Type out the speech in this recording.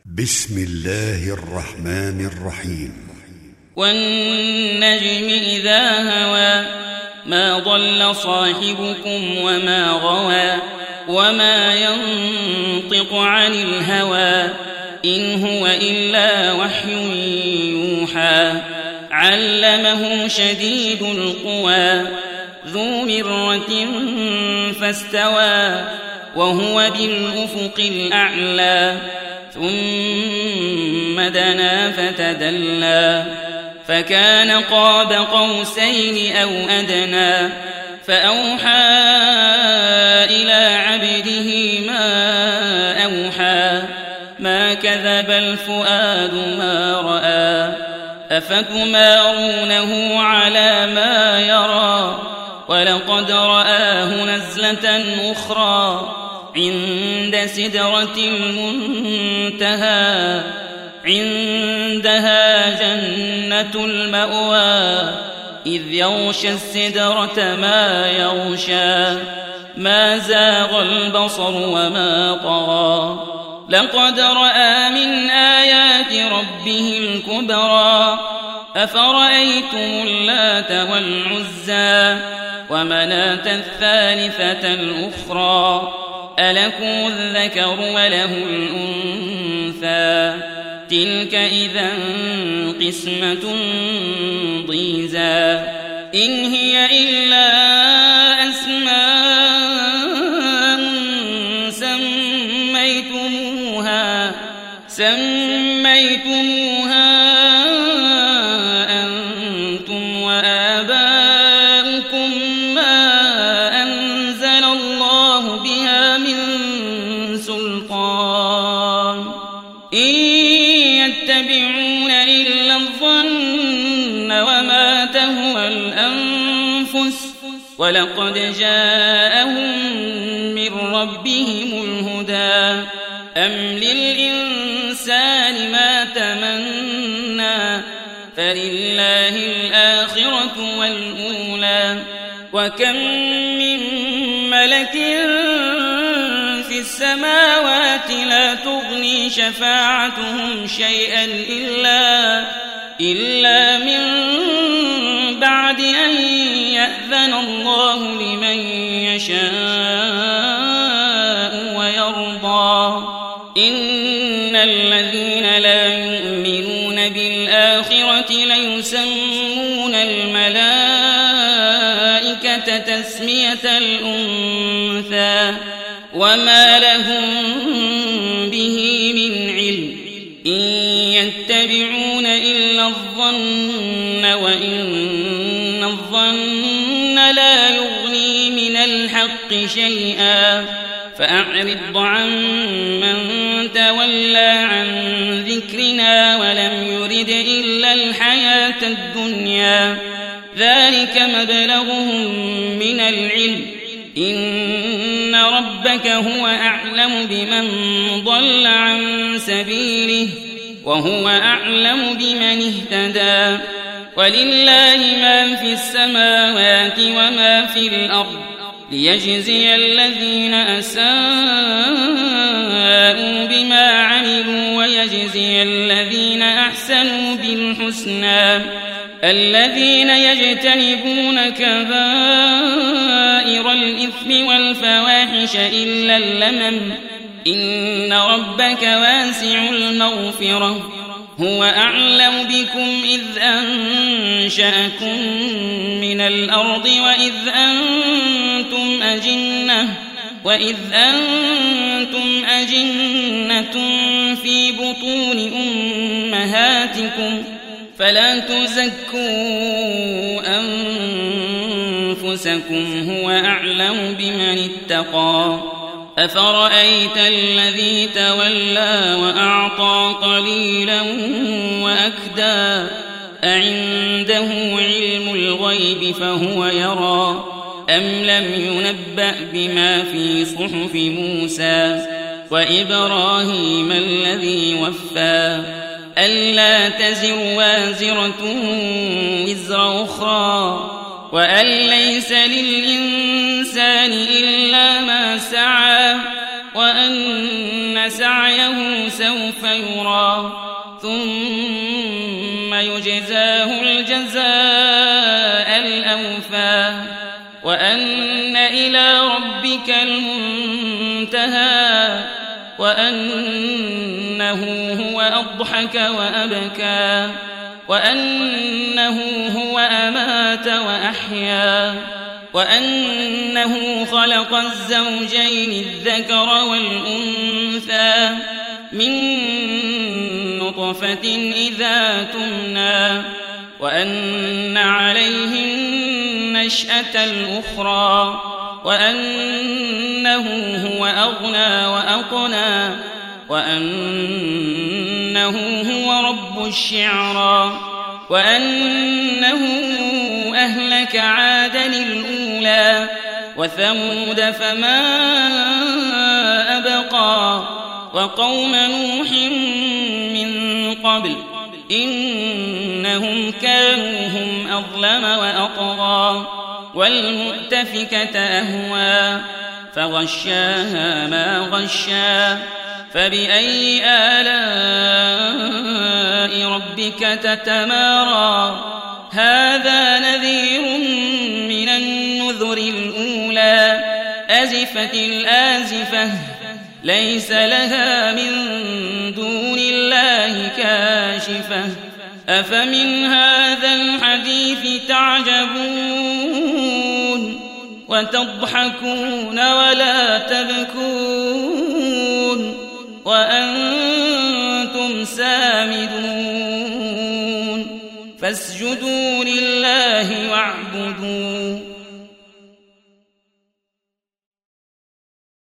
بسم الله الرحمن الرحيم. والنجم إذا هوى ما ضل صاحبكم وما غوى وما ينطق عن الهوى إن هو إلا وحي يوحى علمه شديد القوى ذو مرة فاستوى وهو بالأفق الأعلى ثم دنا فتدلى فكان قاب قوسين أو أدنى فأوحى إلى عبده ما أوحى ما كذب الفؤاد ما رأى أفتمارونه على ما يرى ولقد رآه نزلة أخرى عند سدرة المنتهى عندها جنة المأوى إذ يغشى السدرة ما يغشى ما زاغ البصر وما طغى لقد رأى من آيات ربه الكبرى أفرأيتم اللات والعزى ومناة الثالثة الأخرى ألكم الذكر وله الأنثى تلك إذا قسمة ضيزى إن هي إلا أسماء سميتموها أنتم وآباؤكم ما أنزل الله بها من سلطان إن يتبعون إلا الظن وما تهوى الأنفس ولقد جاءهم من ربهم الهدى أم للإنسان ما تمنى فلله الآخرة والأولى وكم من ملك في السماوات لا تغني شفاعتهم شيئا إلا من بعد أن يأذن الله لمن يشاء ويرضى إن الذين لا يؤمنون بالآخرة ليسمون الملائكة تسمية الأنثى وما لهم به من علم إن يتبعون إلا الظن وإن الظن لا يغني من الحق شيئا فأعرض عن من تولى عن ذكرنا ولم يرد إلا الحياة الدنيا ذلك مبلغهم من العلم إن ربك هو أعلم بمن ضل عن سبيله وهو أعلم بمن اهتدى ولله ما في السماوات وما في الأرض ليجزي الذين أساءوا بما عملوا ويجزي الذين أحسنوا بالحسنى الذين يجتنبون كبائر الإثم والفواحش إلا اللمم إن ربك واسع المغفرة هو أعلم بكم إذ أنشأكم من الأرض وإذ أنتم أجنة في بطون أمهاتكم فلا تزكوا أنفسكم هو أعلم بمن اتقى أفرأيت الذي تولى وأعطى قليلا وأكدى أعنده علم الغيب فهو يرى أم لم ينبأ بما في صحف موسى وإبراهيم الذي وفى ألا تزر وازرة وزر أخرى وأن ليس للإنسان إلا ما سعى وأن وسعيه سوف يرى ثم يجزاه الجزاء الأوفى وأن إلى ربك المنتهى وأنه هو أضحك وأبكى وأنه هو أمات وأحيا وأنه خلق الزوجين الذكر والأنثى من نطفة إذا تمنى وأن عليه النشأة الأخرى وأنه هو أغنى وأقنى وأنه هو رب الشعرى وأنه أهلك عادا الأولى وثمود فما أبقى وقوم نوح من قبل إنهم كانوا هم أظلم وأطغى والمؤتفكة أهوى فغشاها ما غشا فبأي آلاء ربك تتمارى هذا نذير من النذر الأولى أزفت الآزفة ليس لها من دون الله كاشفة أفمن هذا الحديث تعجبون وتضحكون ولا تبكون وأنتم سامدون فاسجدوا لله واعبدوا